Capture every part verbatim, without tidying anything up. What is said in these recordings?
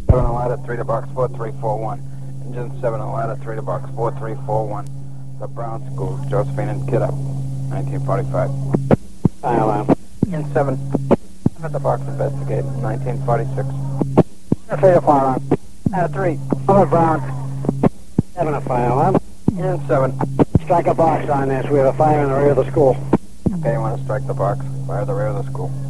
seven on ladder three to box four three four one. Engine seven on ladder three to box four three four one. The Brown School, Josephine and Kidder, nineteen forty-five. Fire alarm. Engine seven. At the box investigate, nineteen forty-six. Three to fire alarm. Ladder three. Over Brown. Seven a fire alarm. Engine seven. Strike a box on this. We have a fire in the rear of the school. Okay, you want to strike the box? Fire the rear of the school.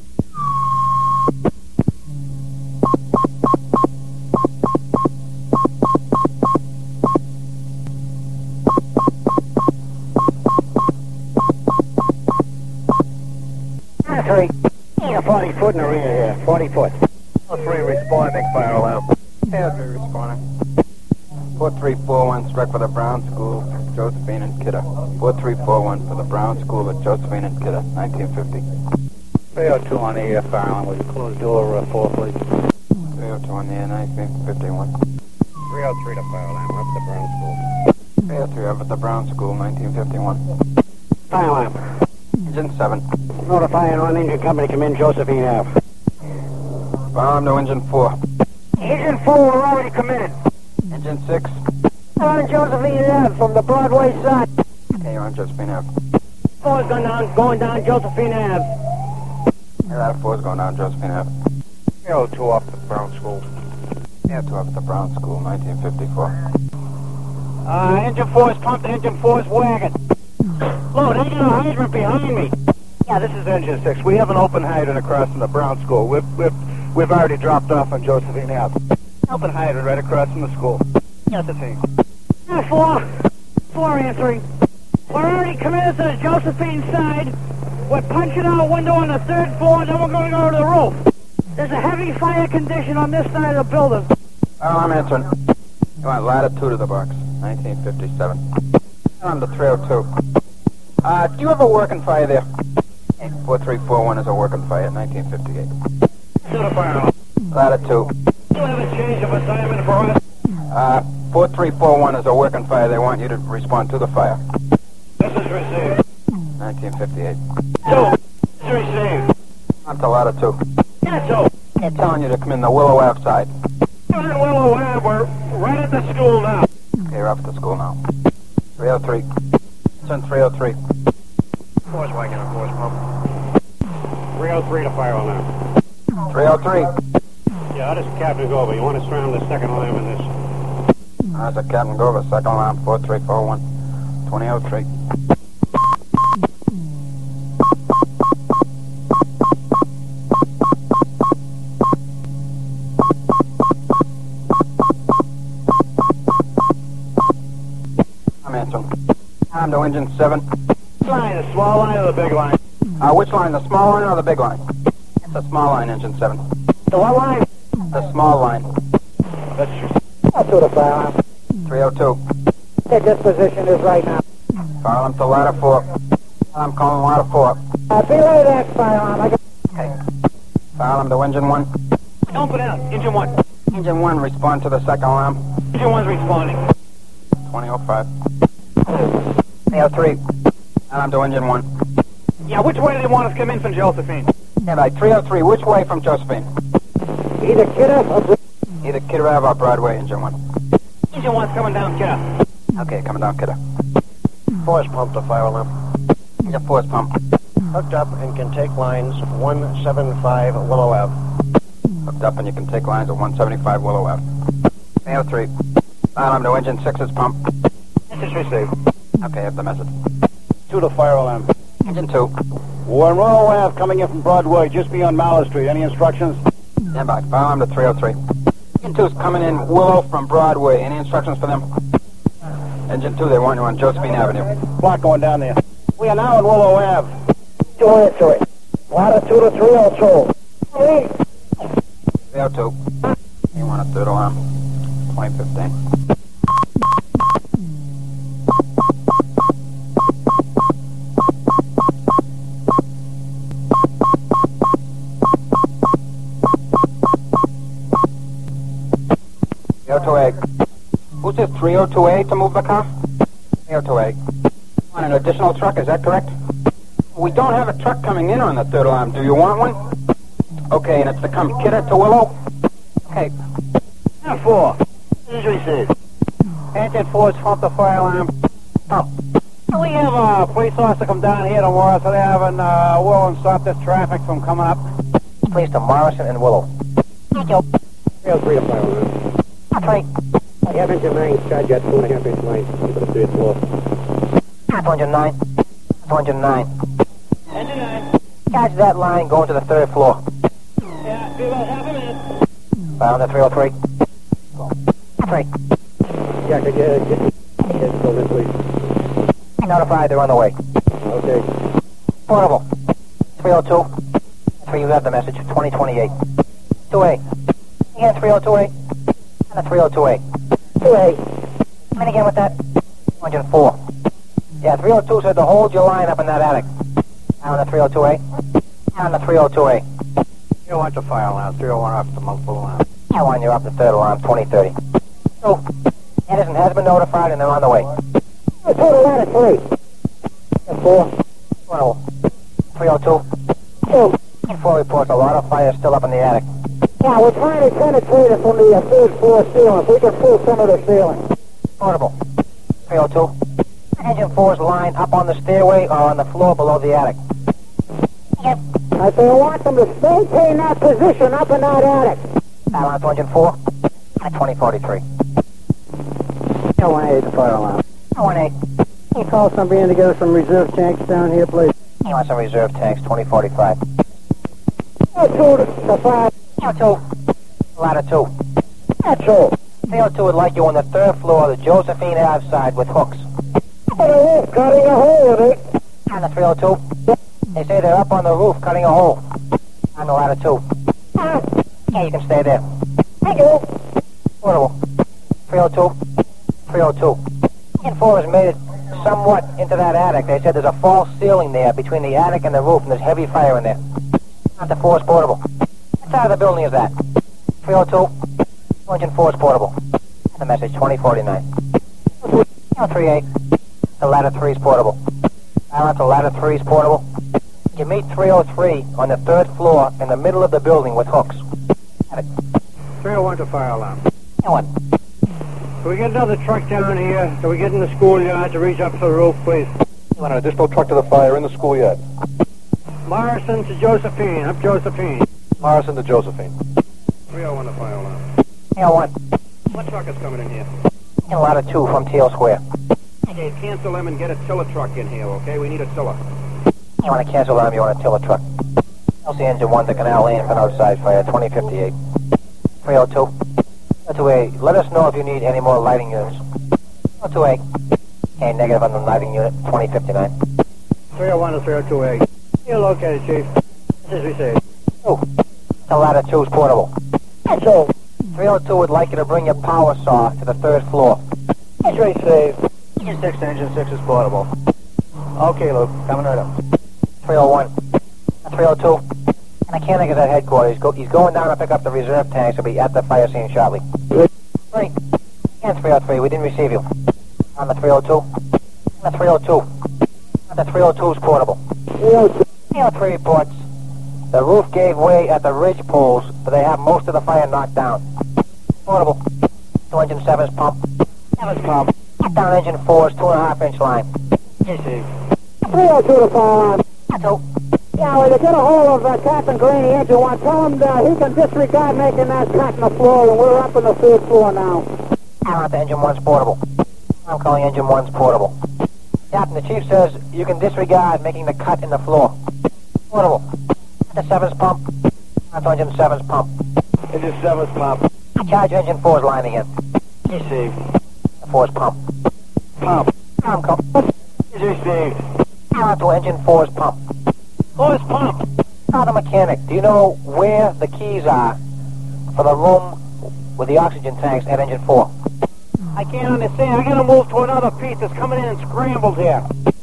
Three. Yeah, forty foot in the rear here. Forty foot. Three responding, fire alarm. Yeah, three responding. Four three four one struck for the Brown School, Josephine and Kidder. Four three four one for the Brown School at Josephine and Kidder, nineteen fifty. Three oh two on the air, fire alarm. Will you close door uh, four, please? Three oh two on the air, nineteen fifty-one. Three oh three to fire alarm. Up the Brown School. Three oh three up at the Brown School, nineteen fifty-one. Fire alarm. Engine seven. Notifying one engine company come in Josephine Ave. Fire alarm to engine four. Engine four, we're already committed. Engine six. On Josephine Ave from the Broadway side. Okay, you're on Josephine Ave. Four's going down, going down Josephine Ave. Yeah, that four's going down Josephine Ave. three oh two off the Brown School. Yeah, two up at the Brown School, nineteen fifty-four. Uh, engine four is pumped, engine four is wagon. Load, I got a hydrant behind me. Yeah, this is engine six. We have an open hydrant across from the Brown School. We've, we've, we've already dropped off on Josephine Ave. Open hydrant right across from the school. Josephine. Uh, four. Four answering. We're already committed to the Josephine side. We're punching out a window on the third floor, and then we're going to go to the roof. There's a heavy fire condition on this side of the building. Oh, I'm answering. You want ladder two to the box, nineteen fifty-seven. I'm the three oh two. Uh, do you have a working fire there? four three four one is a working fire, nineteen fifty-eight. To the fire. Ladder two. Do you have a change of assignment for us? Uh, four three four one is a working fire. They want you to respond to the fire. This is received. nineteen fifty-eight. Two. This is received. On to ladder two. Yeah, two. They're telling you to come in the Willow Ave side. We're in Willow Ave. We're right at the school now. Okay, you're off to school now. three oh three. Turn three oh three. Four's wagon and four's pump. three oh three to fire alarm. three oh three. Yeah, this is Captain Gover. You want to surround the second alarm in this? That's a Captain Grover, second alarm, four three four one. twenty oh three. I'm answering. I'm to engine seven. Which line, the small line or the big line? Uh, which line, the small line or the big line? It's the small line, engine seven. The what line? The small line. That's true. That's to the fire alarm. three oh two. Their disposition is right now. Fire alarm to ladder four. I'm calling ladder four. Uh, belay that fire alarm. I got... Okay. Fire alarm to engine one. Don't put out. Engine one. Engine one, respond to the second alarm. Engine one's responding. twenty oh five. three oh three. Alarm to engine one. Yeah, which way do they want us to come in from Josephine? Yeah, like three oh three, which way from Josephine? Either Kidder or... Either Kidder Ave or Broadway, engine one. Engine one's coming down Kidder. Okay, coming down Kidder. Force pump to fire alarm. Engine four's pump. Hooked up and can take lines one seventy-five Willow Ave. Hooked up and you can take lines at one seventy-five Willow Ave. three oh three. Alarm to engine six's pump. Message received. Okay, have the message. Two to fire alarm. Engine two. We're in Willow Ave coming in from Broadway, just beyond Mallard Street. Any instructions? Stand by. Fire alarm to three oh three. Engine two's coming in Willow from Broadway. Any instructions for them? Engine two, they want you on Josephine Avenue. Block going down there. We are now in Willow Ave. Two answering. Ladder two to three oh two. three oh two. You want a third alarm? twenty fifteen. three oh two A. Who's this, three oh two A to move the car? three oh two A. Want an additional truck, is that correct? We don't have a truck coming in on the third alarm. Do you want one? Okay, and it's to come Kidder to Willow? Okay. Engine four. This is received. Engine four's pump the fire alarm. Oh. We have a police officer come down here tomorrow, so they have an uh, will and stop this traffic from coming up. Police to Morrison and Willow. Thank you. three oh three to fire alarm. That's right. I have engine nine charge at two and a half inch line to the third floor. two hundred nine. two hundred nine. Engine nine. Catch that line going to the third floor. Yeah, be about half a minute. Found the three oh three. That's right. Yeah, could you get get go this way? Notified they're on the way. Okay. Portable. three oh two. That's where you have the message. twenty twenty-eight. two A. Again, three oh two A. And the three oh two A. two A. Come in again with that. two hundred four. Yeah, three oh two said to hold your line up in that attic. Down on the three oh two A. Down on the three oh two A. three oh one to fire alarm. three oh one off the multiple alarm. Yeah, one, you're up the third alarm, twenty thirty. So, Edison has been notified and they're on the way. Total out of three. Four. Well, three oh two. Two. Four reports a lot of fire still up in the attic. Yeah, we're trying to penetrate it from the uh, third floor ceiling. If we can pull some of the ceiling. Portable. three oh two. Engine four's line up on the stairway or on the floor below the attic. Yep. I say I want them to maintain that position up in that attic. Alarm to engine four. At twenty forty-three. Yeah, one eight to fire alarm. one eight. Can you call somebody in to get us some reserve tanks down here, please? He wants some reserve tanks, twenty forty-five. Oh, two to five. three oh two. Ladder two. That's all. three oh two would like you on the third floor of the Josephine Ave side with hooks. On the roof, cutting a hole in it. On the three oh two. They say they're up on the roof cutting a hole. On the ladder two. Ah, Yeah, you can stay there. thank you. Portable. three oh two. three oh two. Engine four has made it somewhat into that attic. They said there's a false ceiling there between the attic and the roof, and there's heavy fire in there. Not the four is portable. What side of the building is that? three oh two. Engine four is portable. The message, twenty forty-nine. three eight. The ladder three is portable. Balance, the ladder three is portable. You meet three oh three on the third floor in the middle of the building with hooks. Have it. three oh one to fire alarm. And one. Can we get another truck down here so we get in the schoolyard to reach up to the roof, please? You want an additional truck to the fire in the schoolyard. Morrison to Josephine. Up Josephine. Morrison to Josephine. three oh one to fire alarm. And one. What truck is coming in here? And ladder two from Teal Square. Okay, cancel them and get a tiller truck in here, okay? We need a tiller. You want to cancel them, you want to tiller truck. L C engine one to Canal Lane for outside fire, twenty fifty-eight. three oh two. three oh two A, let us know if you need any more lighting units. three oh two A. Okay, negative on the lighting unit, twenty fifty-nine. three oh one to three oh two A. You're located, Chief. This is received. Oh, the ladder two is portable. That's all. three oh two would like you to bring your power saw to the third floor. That's received. Engine six to engine six is portable. Okay, Luke, coming right up. three oh one. three oh two. The mechanic is at headquarters. He's, go, he's going down to pick up the reserve tanks. He'll be at the fire scene shortly. Three. And three oh three. We didn't receive you. On the three oh two. On the three oh two. On the three oh two is portable. three oh two. three oh three reports. The roof gave way at the ridge poles, but they have most of the fire knocked down. Portable. Two engine seven's pump. Seven's pump. Down engine four's two and a half inch line. Receive. three oh two to fire alarm. That's all. Yeah, well, to get a hold of uh, Captain Graney, engine one, tell him uh, he can disregard making that cut in the floor, and we're up on the third floor now. Out the engine one's portable. I'm calling engine one's portable. Captain, the chief says you can disregard making the cut in the floor. Portable. The seven's pump. That's engine seven's pump. Engine seven's pump. Charge engine four's line again. Receive. The four's pump. Pump. I'm calling. Is received. Out to engine four's pump. Four's pump. Now the mechanic, do you know where the keys are for the room with the oxygen tanks at engine four? I can't understand. I gotta move to another piece that's coming in and scrambled here.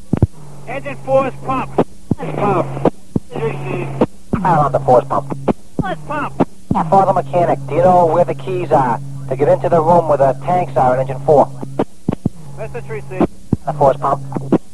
Engine four's pump. Four's pump. Is received. Out on the four's pump. Four's pump. Now for the mechanic, do you know where the keys are to get into the room where the tanks are at engine four? Message received. The four's pump.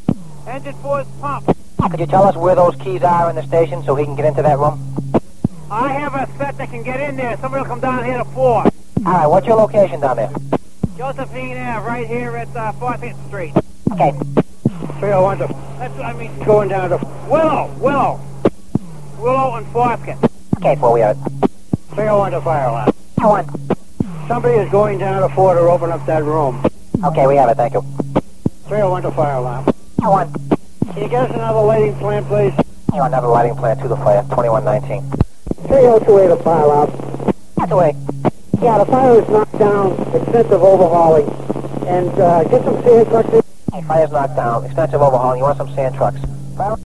Engine four's pump. Could you tell us where those keys are in the station so he can get into that room? I have a set that can get in there. Somebody will come down here to four. All right, what's your location down there? Josephine Ave, right here at uh, fourteenth Street. Okay. three oh one to... That's what I mean. Going down to... Willow, Willow. Willow and Foskett. Okay, four, we have it. three oh one to fire alarm. I want. Somebody is going down to four to open up that room. Okay, we have it, thank you. three oh one to fire alarm. I want. Can you get us another lighting plan, please? You want another lighting plan to the fire, twenty-one nineteen. three oh two A to fire alarm. That's away. Yeah, the fire is knocked down, extensive overhauling. And uh, get some sand trucks in. Hey, fire's knocked down, extensive overhaul, you want some sand trucks. Fire